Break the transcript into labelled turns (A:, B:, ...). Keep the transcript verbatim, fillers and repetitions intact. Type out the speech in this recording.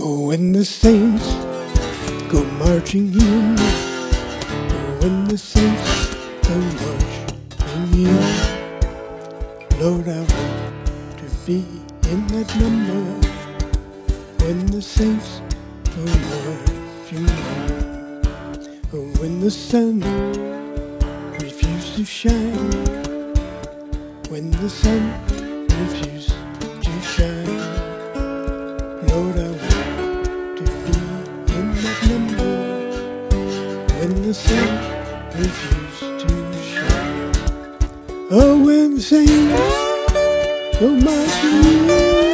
A: Oh, when the saints go marching in, oh, when the saints go marching in, Lord, I want to be in that number. When the saints go marching in, oh, when the sun refused to shine, when the sun refused to shine, Lord, I want to be in that number. When the sun refused to shine, oh, when the saints go marching in.